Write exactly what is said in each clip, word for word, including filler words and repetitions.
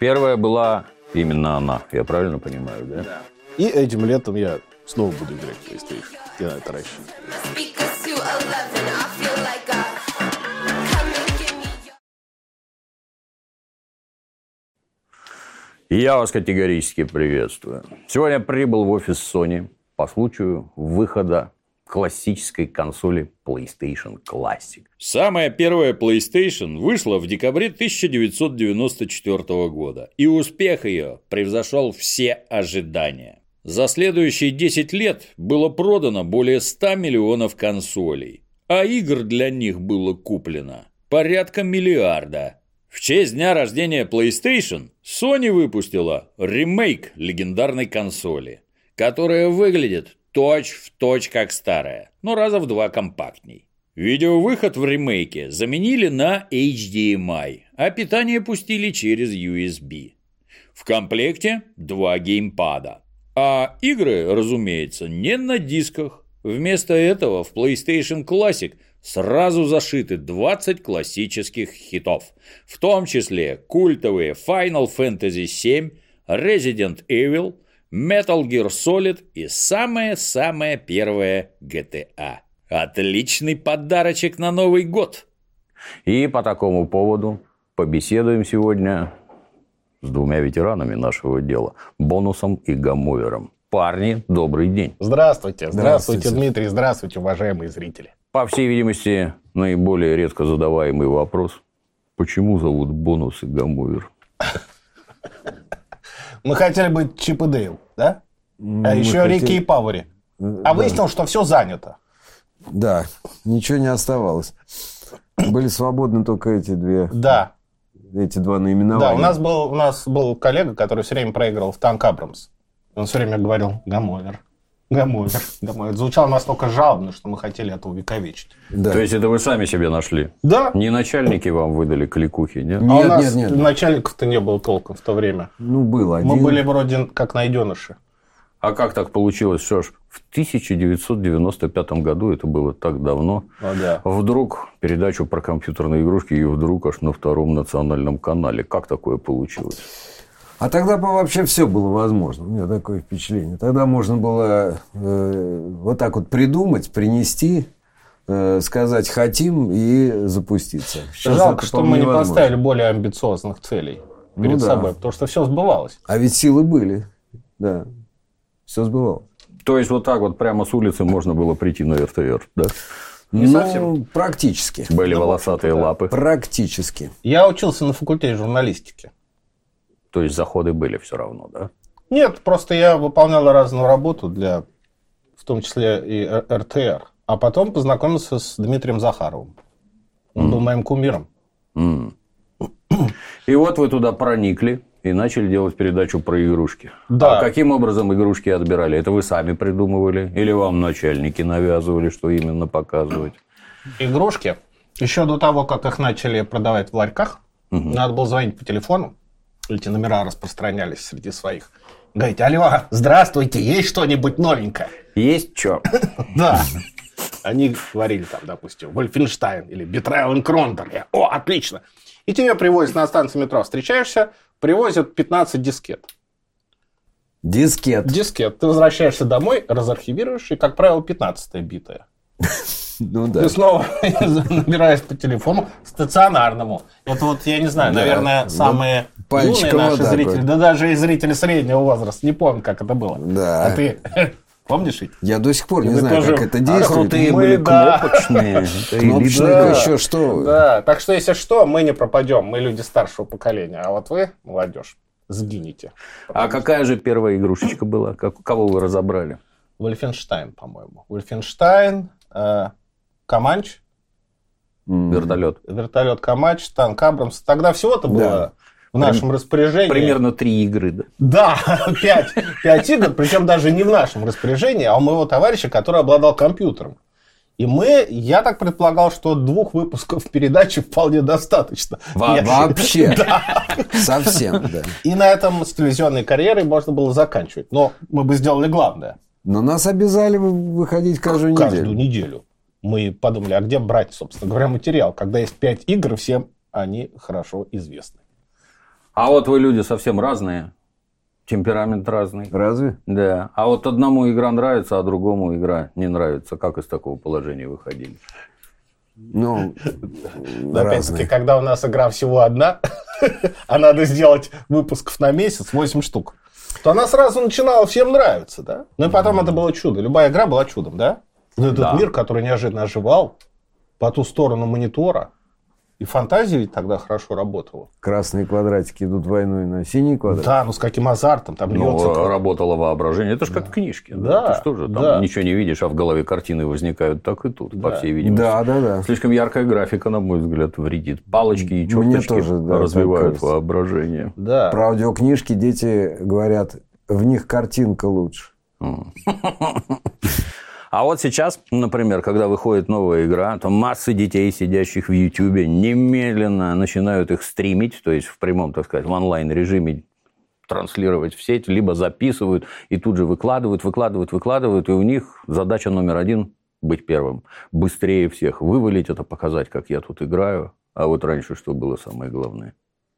Первая была именно она, я правильно понимаю, да? Да. И этим летом я снова буду играть в PlayStation. Я на это рассчитываю. Я вас категорически приветствую. Сегодня я прибыл в офис Sony по случаю выхода классической консоли PlayStation Classic. Самая первая PlayStation вышла в декабре тысяча девятьсот девяносто четвёртого года, и успех ее превзошел все ожидания. За следующие десять лет было продано более ста миллионов консолей, а игр для них было куплено порядка миллиарда. В честь дня рождения PlayStation Sony выпустила ремейк легендарной консоли, которая выглядит точь-в-точь как старая, но раза в два компактней. Видеовыход в ремейке заменили на эйч ди эм ай, а питание пустили через ю эс би. В комплекте два геймпада. А игры, разумеется, не на дисках. Вместо этого в PlayStation Classic сразу зашиты двадцать классических хитов, в том числе культовые Final Fantasy семь, Resident Evil, Metal Gear Solid и самая-самая первая джи ти эй. Отличный подарочек на Новый год. И по такому поводу побеседуем сегодня с двумя ветеранами нашего дела, Бонусом и Гамовером. Парни, добрый день. Здравствуйте. Здравствуйте, Здравствуйте, Дмитрий. Здравствуйте, уважаемые зрители. По всей видимости, наиболее редко задаваемый вопрос. Почему зовут Бонус и Гамовер? Мы хотели быть Чип и Дейл, да? Мы а еще хотели... Рики и Павори. А да. Выяснилось, что все занято. Да, ничего не оставалось. Были свободны только эти две... Да. Эти два наименования. Да, у нас был, у нас был коллега, который все время проигрывал в танк Абрамс. Он все время говорил Гамовер. Гамовер. Гамовер. Звучало настолько жалобно, что мы хотели это увековечить. Да. То есть, это вы сами себе нашли? Да. Не начальники вам выдали кликухи, нет? А нет, у нас нет, нет. начальников-то не было толком в то время. Ну, был один. Мы были вроде как найденыши. А как так получилось, что ж в тысяча девятьсот девяносто пятом году, это было так давно, О, да. вдруг передачу про компьютерные игрушки и вдруг аж на втором национальном канале. Как такое получилось? А тогда вообще все было возможно. У меня такое впечатление. Тогда можно было э, вот так вот придумать, принести, э, сказать «хотим» и запуститься. Сейчас Жалко, что мы невозможно. не поставили более амбициозных целей перед ну, да. собой, потому что все сбывалось. А ведь силы были. Да. Все сбывалось. То есть, вот так вот прямо с улицы можно было прийти на эр тэ эр, да? Не ну, совсем. Практически. Были ну, волосатые да. лапы. Практически. Я учился на факультете журналистики. То есть, заходы были все равно, да? Нет, просто я выполнял разную работу для, в том числе и эр тэ эр. А потом познакомился с Дмитрием Захаровым. Он mm. был моим кумиром. Mm. И вот вы туда проникли и начали делать передачу про игрушки. Да. А каким образом игрушки отбирали? Это вы сами придумывали? Или вам начальники навязывали, что именно показывать? Игрушки. Еще до того, как их начали продавать в ларьках, mm-hmm. надо было звонить по телефону. Эти номера распространялись среди своих. Говорите: алло, здравствуйте, есть что-нибудь новенькое? Есть что? Да. Они говорили там, допустим, Wolfenstein или Betrayal in Krondor. О, отлично. И тебе привозят на станции метро. Встречаешься, привозят пятнадцать дискет. Дискет. Дискет. Ты возвращаешься домой, разархивируешь, и, как правило, пятнадцатая битая. Ну да. Ты снова набираешь по телефону стационарному. Это вот, я не знаю, да. наверное, самые вот юные наши вот зрители, вот. да даже и зрители среднего возраста, не помню, как это было. Да. А ты помнишь ведь? Я до сих пор не Вы знаю, тоже... как это А действует. Крутые Мы, были, да. кнопочные. Кнопочные, Да. еще что? Да, так что, если что, мы не пропадем, мы люди старшего поколения, а вот вы, молодежь, сгинете. А какая же первая игрушечка была? Как, кого вы разобрали? Wolfenstein, по-моему. Wolfenstein, э, Команч, Вертолет. вертолет Команч, танк Абрамс. Тогда всего-то было Да. в нашем распоряжении. Примерно три игры, да? Да, пять, пять игр, причем даже не в нашем распоряжении, а у моего товарища, который обладал компьютером. И мы, я так предполагал, что двух выпусков передачи вполне достаточно. Во- Я- Вообще. Да. Совсем, да. И на этом с телевизионной карьерой можно было заканчивать. Но мы бы сделали главное. Но нас обязали выходить каждую неделю. Каждую неделю. Мы подумали, а где брать, собственно говоря, материал, когда есть пять игр, всем они хорошо известны. А вот вы люди совсем разные. Темперамент разный. Разве? Да. А вот одному игра нравится, а другому игра не нравится. Как из такого положения выходили? Ну, опять-таки, когда у нас игра всего одна, а надо сделать выпусков на месяц, восемь штук, то она сразу начинала всем нравиться, да? Ну и потом это было чудо. Любая игра была чудом, да? Вот этот Да. мир, который неожиданно оживал по ту сторону монитора. И фантазия ведь тогда хорошо работала. красные квадратики идут войной на синие квадратики. Да, ну с каким азартом там льется. Ну, работало воображение. Это же как в книжке. Да, Ты что же, там да. ничего не видишь, а в голове картины возникают так и тут, по Да. всей видимости. Да, да, да. Слишком яркая графика, на мой взгляд, вредит. Палочки и Мне черточки тоже, да, так развивают кажется. воображение. Да. Про аудиокнижки дети говорят, в них картинка лучше. А вот сейчас, например, когда выходит новая игра, то массы детей, сидящих в Ютубе, немедленно начинают их стримить, то есть в прямом, так сказать, в онлайн-режиме транслировать в сеть, либо записывают и тут же выкладывают, выкладывают, выкладывают, и у них задача номер один – быть первым. Быстрее всех вывалить это, показать, как я тут играю. А вот раньше что было самое главное?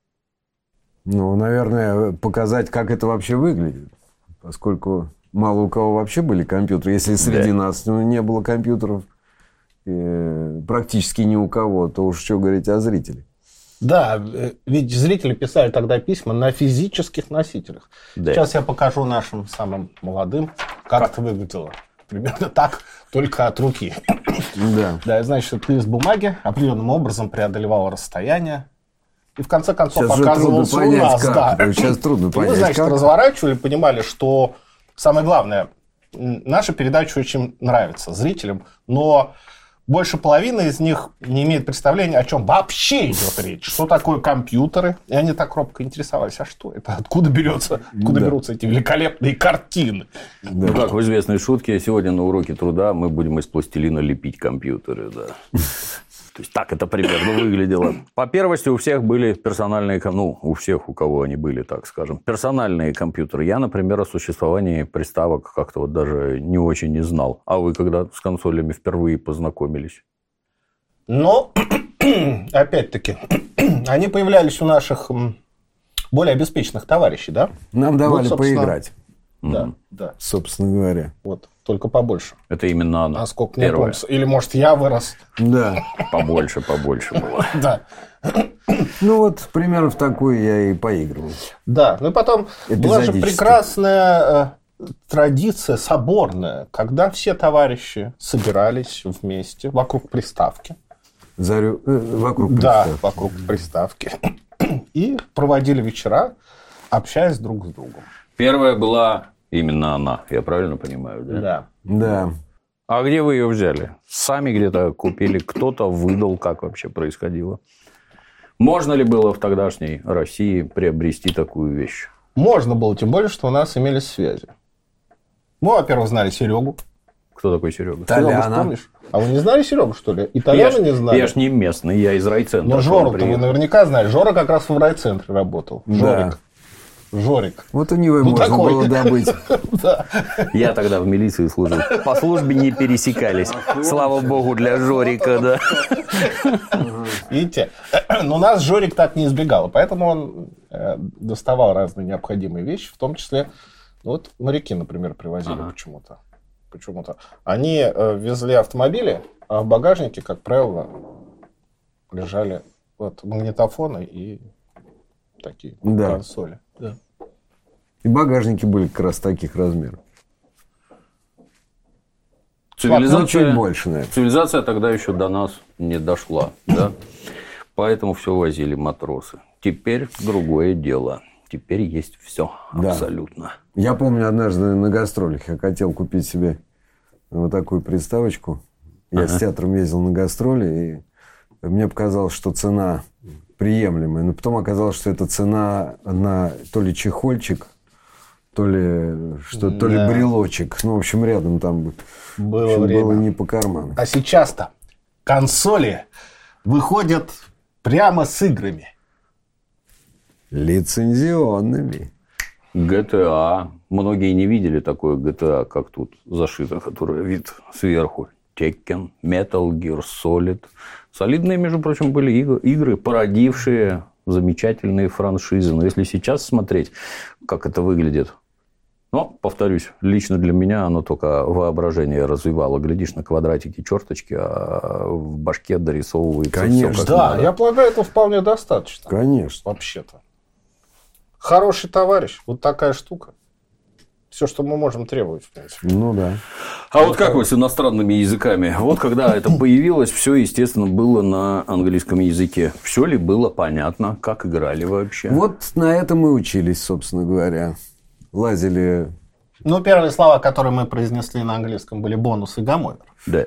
Ну, наверное, показать, как это вообще выглядит. Поскольку мало у кого вообще были компьютеры. Если среди Да. нас ну, не было компьютеров э, практически ни у кого, то уж что говорить о зрителях. Да, э, ведь зрители писали тогда письма на физических носителях. Да. Сейчас я покажу нашим самым молодым, как, это выглядело. Примерно так, только от руки. Да. Да, и, значит, этот лист бумаги определенным образом преодолевал расстояние. И в конце концов Сейчас же трудно оказывался у понять, нас. как. Да. Сейчас трудно И мы, понять, значит, как. разворачивали, понимали, что самое главное, м, наша передача очень нравится зрителям, но больше половины из них не имеет представления, о чем вообще идет речь. Что такое компьютеры? И они так робко интересовались. А что это? Откуда берется, откуда Да. берутся эти великолепные картины? Ну, как в известной шутке, сегодня на уроке труда мы будем из пластилина лепить компьютеры. Да. То есть, так это примерно выглядело. По первости, у всех были персональные... ком- Ну, у всех, у кого они были, так скажем, персональные компьютеры. Я, например, о существовании приставок как-то вот даже не очень не знал. А вы когда с консолями впервые познакомились? Но, опять-таки, они появлялись у наших м, более обеспеченных товарищей, да? Нам давали Вот, собственно, поиграть, Да, да. собственно говоря. Вот, только побольше. Это именно она. Насколько мне Первая. помнится. Или, может, я вырос. Да. Побольше, побольше было. Да. Ну вот, примерно в такую я и поигрывал. Да. Ну и потом была же Эпизодически. прекрасная э, традиция соборная, когда все товарищи собирались вместе вокруг приставки. Зарю... э, вокруг Да, приставки. вокруг приставки. И проводили вечера, общаясь друг с другом. Первая была именно она, я правильно понимаю? Да? Да. Да. А где вы ее взяли? Сами где-то купили? Кто-то выдал? Как вообще происходило? Можно ли было в тогдашней России приобрести такую вещь? Можно было, тем более, что у нас имелись связи. Мы, во-первых, знали Серегу. Кто такой Серега? Серегу Толяна. помнишь? А вы не знали Серегу, что ли? И Я Толяна ж, не знали? я ж не местный, я из райцентра. Но к вам Жору-то вы приехал. наверняка знали. Жора как раз в райцентре работал. Да. Жорик. Жорик. Вот у него и Ну, можно такой. было добыть. Да. Я тогда в милиции служил. По службе не пересекались. Слава богу, для Жорика, да. Видите? Но нас Жорик так не избегал. Поэтому он э, доставал разные необходимые вещи. В том числе, ну, вот моряки, например, привозили Ага. почему-то. Почему-то. Они э, везли автомобили, а в багажнике, как правило, лежали вот, магнитофоны и такие Да. консоли. Да. И багажники были как раз таких размеров. Ну, Цивилизация, чуть больше, наверное. цивилизация тогда еще до нас не дошла. Да? Поэтому все возили матросы. Теперь другое дело. Теперь есть все. Да. Абсолютно. Я помню, однажды на гастролях я хотел купить себе вот такую приставочку. Я Ага. с театром ездил на гастроли, и мне показалось, что цена приемлемая. Но потом оказалось, что это цена на то ли чехольчик, то ли, что, то ли Да. брелочек. Ну, в общем, рядом там Было в общем, время. было не по карману. А сейчас-то консоли выходят прямо с играми. Лицензионными. джи ти эй. Многие не видели такое джи ти эй, как тут зашито, которое вид сверху. Tekken, Metal Gear Solid. Солидные, между прочим, были иг- игры, породившие замечательные франшизы. Но если сейчас смотреть, как это выглядит, ну, повторюсь, лично для меня оно только воображение развивало. Глядишь на квадратики, черточки, а в башке дорисовывается Конечно. все как Да, надо. я полагаю, это вполне достаточно. Конечно. Вообще-то. Хороший товарищ. Вот такая штука. Все, что мы можем требовать, в принципе. Ну да. А вот как вы с иностранными языками? Вот когда это появилось, все, естественно, было на английском языке. Все ли было понятно? Как играли вообще? Вот на этом мы учились, собственно говоря. Лазили. Ну, первые слова, которые мы произнесли на английском, были бонус и гамовер. Да.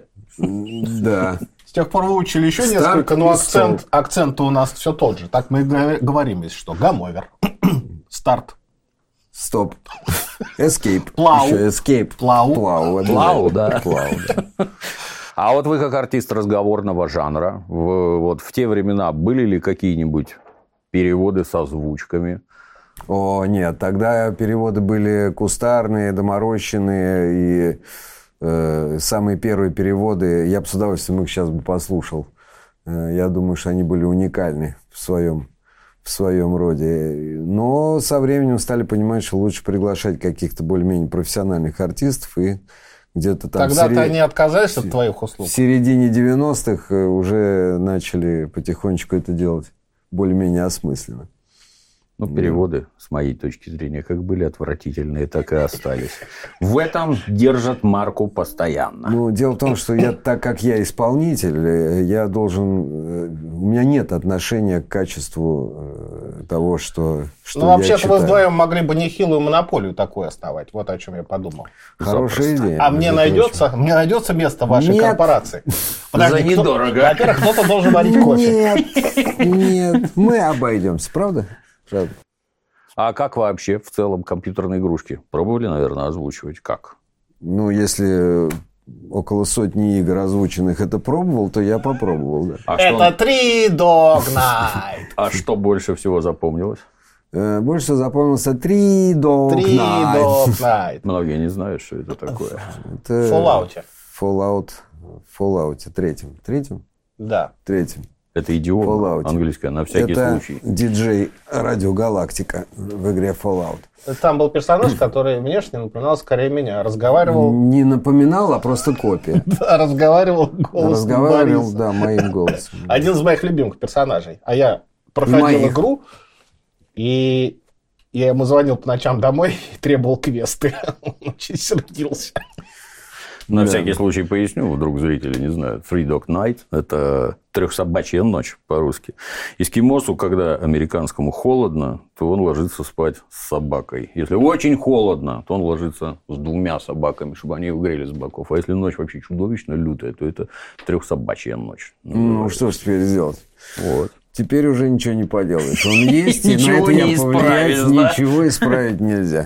Да. С тех пор выучили еще Старт несколько, но и акцент, стоп. акцент у нас все тот же. Так мы и г- говорим, если что. Гамовер. Старт. Стоп. Escape. Плау. Еще escape. Плау. Плау, Плау, да. Плау, да. А вот вы как артист разговорного жанра, в, вот в те времена были ли какие-нибудь переводы с озвучками? О, нет, тогда переводы были кустарные, доморощенные, и э, самые первые переводы, я бы с удовольствием их сейчас бы послушал. Э, я думаю, что они были уникальны в своем, в своем роде. Но со временем стали понимать, что лучше приглашать каких-то более-менее профессиональных артистов, и где-то там... Тогда в, ты серед... не отказались от твоих в услуг? середине девяностых уже начали потихонечку это делать более-менее осмысленно. Ну, переводы, с моей точки зрения, как были отвратительные, так и остались. В этом держат марку постоянно. Ну, дело в том, что я, так как я исполнитель, я должен... У меня нет отношения к качеству того, что, что Ну, я вообще-то читаю. вы вдвоем могли бы нехилую монополию такую основать. Вот о чем я подумал. Хорошая идея. А мне между найдется, мне найдется место в вашей Нет. корпорации? За Подожди, кто- недорого. Во-первых, кто-то должен варить прочим. кофе. Нет, нет, мы обойдемся, правда? Правда. А как вообще в целом компьютерные игрушки? Пробовали, наверное, озвучивать? Как? Ну, если около сотни игр озвученных это пробовал, то я попробовал, да. А, Это что, три Dog Night. а что больше всего запомнилось? Э, Больше всего запомнился три Dog Три Night. Dog Night. Многие не знают, что это такое. Это В Fallout. Fallout. В Fallout. Третьем. Третьем? Да. Третьем. Это идиом Fallout. английское, на всякий Это случай. диджей Радио Галактика в игре Fallout. Там был персонаж, который внешне напоминал скорее меня. Разговаривал, Не напоминал, а просто копия. да, разговаривал голосом Разговаривал, Бориса. да, моим голосом. Один из моих любимых персонажей. А я проходил Моих. игру, и я ему звонил по ночам домой и требовал квесты. Он очень сердился. На Да. всякий случай поясню, вдруг зрители не знают. Three Dog Night – это трехсобачья ночь по-русски. Эскимосу, когда американскому холодно, то он ложится спать с собакой. Если очень холодно, то он ложится с двумя собаками, чтобы они его грели с боков. А если ночь вообще чудовищно лютая, то это трехсобачья ночь. Ну, что ж теперь сделать? Вот. Теперь уже ничего не поделаешь. Он есть, и на Ничего это не я повлиять исправишь, да? ничего исправить нельзя.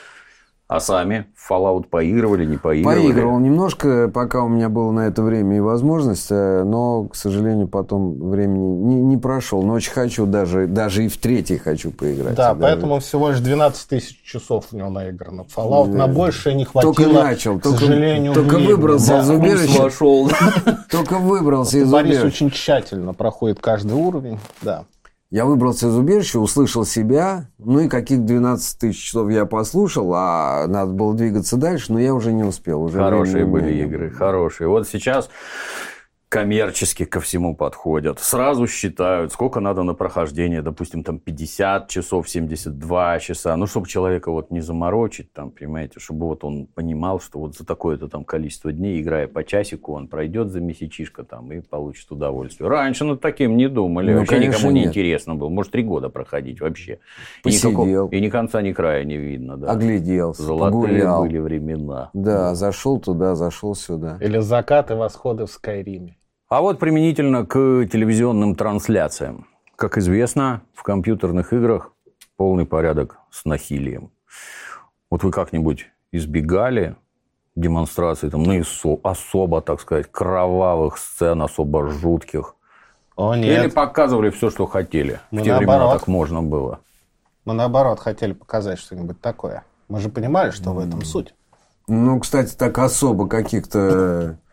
А сами в Fallout поигрывали, не поигрывали? Поигрывал немножко, пока у меня было на это время и возможность, э, но, к сожалению, потом времени не, не прошел. Но очень хочу, даже, даже и в третий хочу поиграть. Да, Даже- поэтому всего лишь двенадцать тысяч часов у него наиграно. Fallout на большее не хватило. Только начал, к только- сожалению, только времени. выбрался Да. из убежища. Вошел. Только выбрался из Борис убежища. очень тщательно проходит каждый уровень. Да. Я выбрался из убежища, услышал себя, ну и каких двенадцать тысяч часов я послушал, а надо было двигаться дальше, но я уже не успел. Уже Хорошие времени у меня были не игры, было. хорошие. Вот сейчас коммерчески ко всему подходят. Сразу считают, сколько надо на прохождение. Допустим, там пятьдесят часов, семьдесят два часа. Ну, чтобы человека вот не заморочить, там, понимаете, чтобы вот он понимал, что вот за такое-то там количество дней, играя по часику, он пройдет за месячишко там и получит удовольствие. Раньше над таким не думали. Ну, вообще конечно, никому не нет. интересно было. Может, три года проходить вообще. И, Посидел. никакого- и ни конца, ни края не видно. Да. Огляделся, Золотые погулял. были времена. Да, зашел туда, зашел сюда. Или закаты, восходы в Скайриме. А вот применительно к телевизионным трансляциям. Как известно, в компьютерных играх полный порядок с насилием. Вот вы как-нибудь избегали демонстрации там, ну, исо- особо, так сказать, кровавых сцен, особо жутких? О, Или нет. показывали все, что хотели? Мы В те времена наоборот. так можно было. Мы, наоборот, хотели показать что-нибудь такое. Мы же понимали, что в этом суть. Ну, кстати, так особо каких-то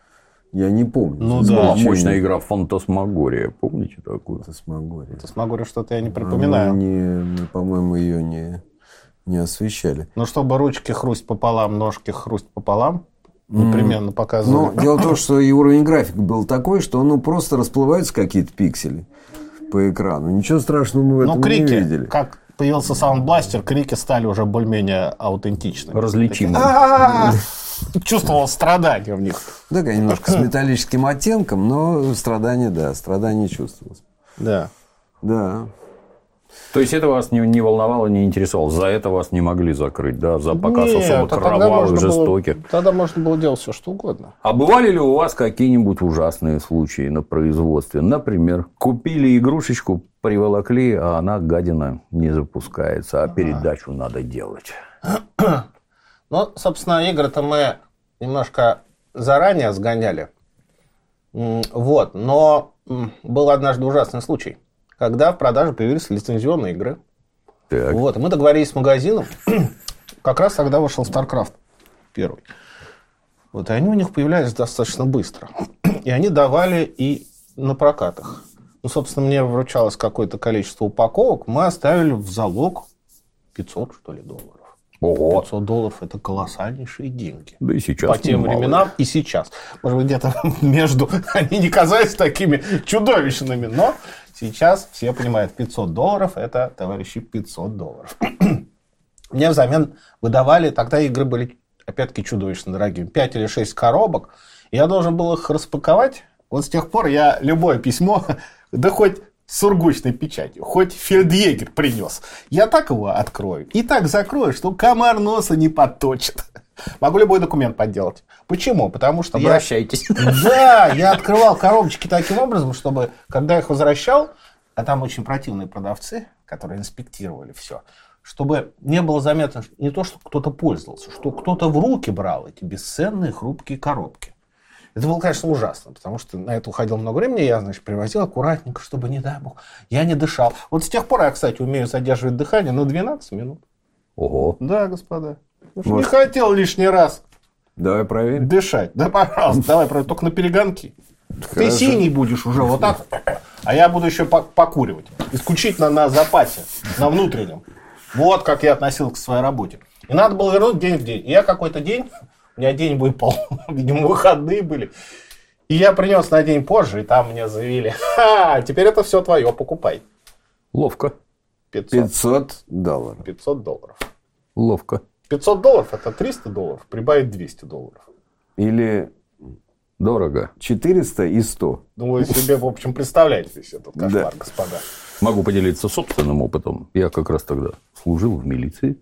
Я не помню. Ну Да, да. была мощная игра «Фантасмагория». Помните такую? Фантасмагория. Фантасмагория что-то я не припоминаю. Мы, не, мы, по-моему, ее не, не освещали. Ну, чтобы ручки хрусть пополам, ножки хрусть пополам, непременно показывали. Но дело в том, что и уровень графики был такой, что ну, просто расплываются какие-то пиксели по экрану. Ничего страшного мы в этом Ну, крики, не видели. как появился саундбластер, крики стали уже более-менее аутентичными. Различимые. Чувствовал страдания в них. Да, немножко с металлическим оттенком, но страдание, да, страдание чувствовалось. Да. Да. То есть это вас не, не волновало, не интересовало? За это вас не могли закрыть, да? За показ Нет, особо а тогда кровавых, можно было- жестоких? Тогда можно было делать все, что угодно. А бывали ли у вас какие-нибудь ужасные случаи на производстве? Например, купили игрушечку, приволокли, а она, гадина, не запускается, а передачу надо делать. Ну, собственно, игры-то мы немножко заранее сгоняли. М, Вот. Но м, был однажды ужасный случай, когда в продаже появились лицензионные игры. Так. Вот. И мы договорились с магазином. Как раз тогда вышел StarCraft первый. Вот. И они у них появлялись достаточно быстро. И они давали и на прокатах. Ну, собственно, мне вручалось какое-то количество упаковок. Мы оставили в залог пятьсот, что ли, долларов. Ого. пятьсот долларов – это колоссальнейшие деньги. Да и сейчас По тем немало. временам и сейчас. Может быть, где-то между они не казались такими чудовищными, но сейчас все понимают, пятьсот долларов – это, товарищи, пятьсот долларов. Мне взамен выдавали, тогда игры были, опять-таки, чудовищно дорогими, пять или шесть коробок. И я должен был их распаковать. Вот с тех пор я любое письмо, да хоть с сургучной печатью, хоть фельдъегер принес, я так его открою и так закрою, что комар носа не подточит. Могу любой документ подделать. Почему? Потому что Обращайтесь. я... Да, я открывал коробочки таким образом, чтобы, когда я их возвращал, а там очень противные продавцы, которые инспектировали все, чтобы не было заметно не то, что кто-то пользовался, что кто-то в руки брал эти бесценные хрупкие коробки. Это было, конечно, ужасно, потому что на это уходило много времени. Я, значит, привозил аккуратненько, чтобы, не дай бог, я не дышал. Вот с тех пор я, кстати, умею задерживать дыхание на двенадцать минут. Ого. Да, господа. Может... Не хотел лишний раз Давай проверим. дышать. Да, пожалуйста, давай, проверим, только на перегонки. Ты синий будешь уже вот так, а я буду еще покуривать. Исключительно на запасе, на внутреннем. Вот как я относился к своей работе. И надо было вернуть день в день. И я какой-то день... У меня день выпал, видимо, выходные были. И я принес на день позже, и там мне заявили: ха, теперь это все твое, покупай. Ловко. пятьсот. пятьсот долларов. пятьсот долларов. Ловко. пятьсот долларов это триста долларов, прибавить двести долларов. Или Дорого. четыреста и сто. Ну, вы себе, в общем, представляете весь этот кошмар, Да. господа. Могу поделиться собственным опытом. Я как раз тогда служил в милиции.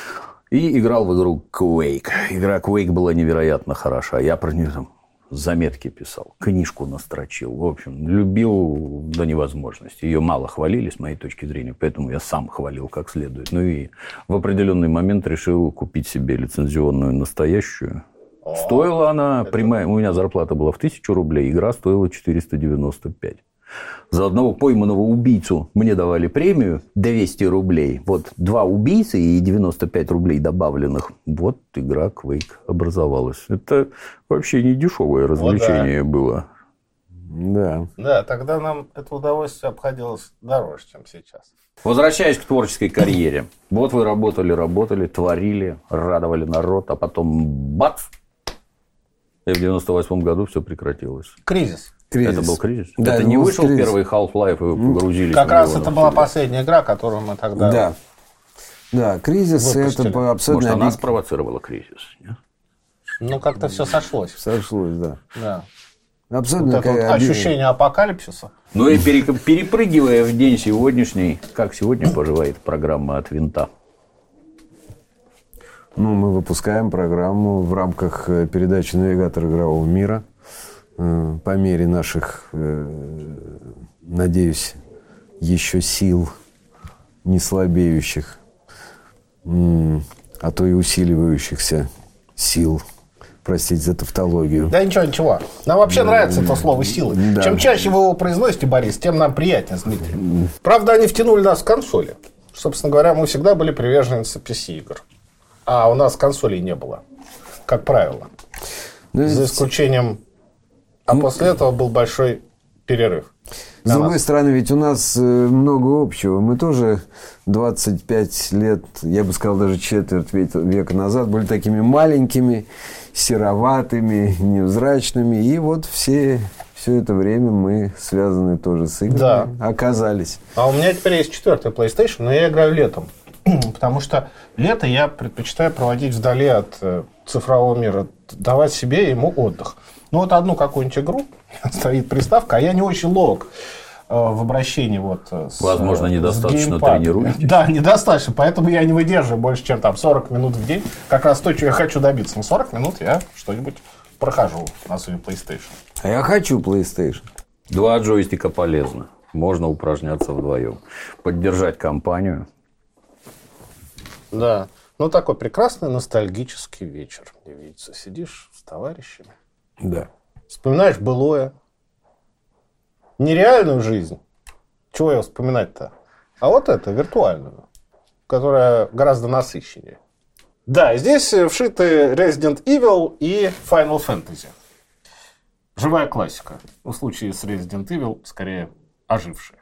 И играл в игру Quake. Игра Quake была невероятно хороша. Я про нее там заметки писал, книжку настрочил. В общем, любил до невозможности. Ее мало хвалили, с моей точки зрения, поэтому я сам хвалил как следует. Ну и в определенный момент решил купить себе лицензионную настоящую. Стоила она, прямая, у меня зарплата была в тысячу рублей, игра стоила четыреста девяносто пять. За одного пойманного убийцу мне давали премию двести рублей. Вот два убийцы и девяносто пять рублей добавленных. Вот игра Quake образовалась. Это вообще не дешевое развлечение О, да. было. Да. Да, тогда нам это удовольствие обходилось дороже, чем сейчас. Возвращаясь к творческой карьере. Вот вы работали, работали, творили, радовали народ, а потом бац! И в девяносто восьмом году все прекратилось. Кризис. Кризис. Это был кризис? Да, это это не был вышел кризис. первый Half-Life, и вы погрузились Как в раз него это на была себя? последняя игра, которую мы тогда... Да. Да, кризис Выпустили. это абсолютно Может, она объек- спровоцировала кризис? Нет? Ну, как-то все сошлось. сошлось, да. Да. Абсолютно Вот это вот как- объ- ощущение апокалипсиса. Ну и пере- перепрыгивая в день сегодняшний, как сегодня поживает программа «От винта»? Ну, мы выпускаем программу в рамках э, передачи «Навигатор игрового мира». Э, По мере наших, э, надеюсь, еще сил, не слабеющих, м, а то и усиливающихся сил. Простите за тавтологию. Да ничего, ничего. Нам вообще нравится это слово «сила». Да. Чем чаще вы его произносите, Борис, тем нам приятнее, Дмитрий. Правда, они втянули нас в консоли. Собственно говоря, мы всегда были приверженцы пи си-игр. А у нас консолей не было, как правило. Ну, За ведь- исключением А после этого был большой перерыв. С другой стороны, ведь у нас много общего. Мы тоже двадцать пять лет, я бы сказал, даже четверть века назад были такими маленькими, сероватыми, невзрачными. И вот все, все это время мы связаны тоже с играми. Да. Оказались. А у меня теперь есть четвертый PlayStation, но я играю летом. Потому что лето я предпочитаю проводить вдали от цифрового мира. Давать себе ему отдых. Ну, вот одну какую-нибудь игру, стоит приставка, а я не очень ловок э, в обращении вот с, возможно, недостаточно с геймпадом. тренируетесь. Да, недостаточно, поэтому я не выдерживаю больше, чем там сорок минут в день. Как раз то, что я хочу добиться. На сорок минут я что-нибудь прохожу на своем PlayStation. А я хочу PlayStation. Два джойстика полезно. Можно упражняться вдвоем. Поддержать компанию. Да. Ну, такой прекрасный ностальгический вечер. Мне видится, сидишь с товарищами. Да. Вспоминаешь былое. Нереальную жизнь. Чего ее вспоминать-то? А вот это, виртуальную. Которая гораздо насыщеннее. Да, и здесь вшиты Resident Evil и Final Fantasy. Живая классика. В случае с Resident Evil, скорее, ожившая.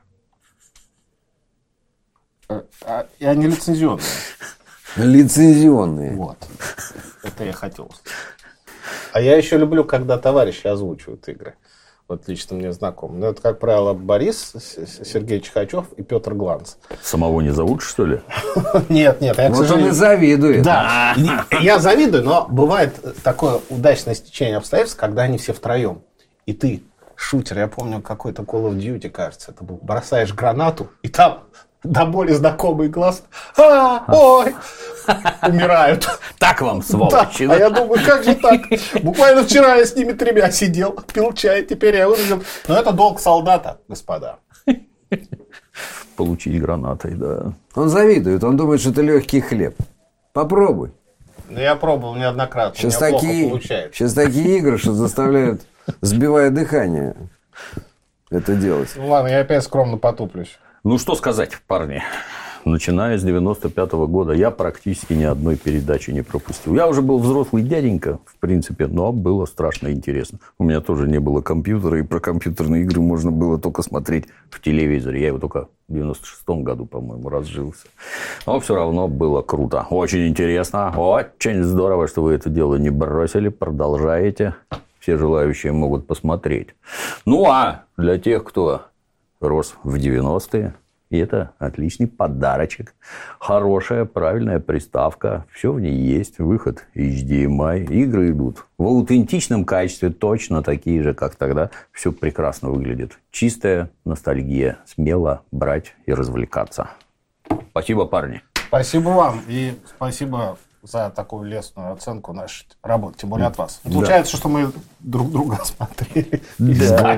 И они лицензионные. Лицензионные. Вот. Это я хотел сказать. А я еще люблю, когда товарищи озвучивают игры. Вот лично мне знаком. Ну, это, как правило, Борис, Сергей Чихачев и Петр Гланц. Самого не зовут, что ли? Нет, нет. Я, к Вот сожалению... он и завидует. Да, я завидую, но бывает такое удачное стечение обстоятельств, когда они все втроем. И ты, шутер, я помню какой-то Call of Duty, кажется, это был, бросаешь гранату, и там до боли знакомый глаз. А, ой, умирают. Так вам, сволочи. Да, а я думаю, как же так? Буквально вчера я с ними тремя сидел, пил чай, теперь я вынужден. Но это долг солдата, господа. Получить гранатой, да. Он завидует, он думает, что это легкий хлеб. Попробуй. Ну, я пробовал неоднократно, Сейчас у меня плохо такие, получается. сейчас такие игры, что заставляют, сбивая дыхание, это делать. Ну ладно, я опять скромно потуплюсь. Ну, что сказать, парни. Начиная с девяносто пятого года я практически ни одной передачи не пропустил. Я уже был взрослый дяденька, в принципе, но было страшно интересно. У меня тоже не было компьютера, и про компьютерные игры можно было только смотреть в телевизоре. Я его только в девяносто шестом году, по-моему, разжился. Но все равно было круто. Очень интересно, очень здорово, что вы это дело не бросили, продолжаете. Все желающие могут посмотреть. Ну, а для тех, кто рос в девяностые, и это отличный подарочек. Хорошая, правильная приставка. Все в ней есть. Выход эйч ди эм ай. Игры идут в аутентичном качестве. Точно такие же, как тогда. Все прекрасно выглядит. Чистая ностальгия. Смело брать и развлекаться. Спасибо, парни. Спасибо вам. И спасибо за такую лестную оценку нашей работы. Тем более от вас. Получается, да, что мы друг друга смотрели. Да,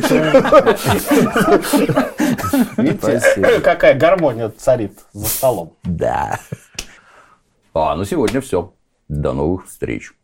видите, какая гармония царит за столом. Да. А, ну сегодня все. До новых встреч.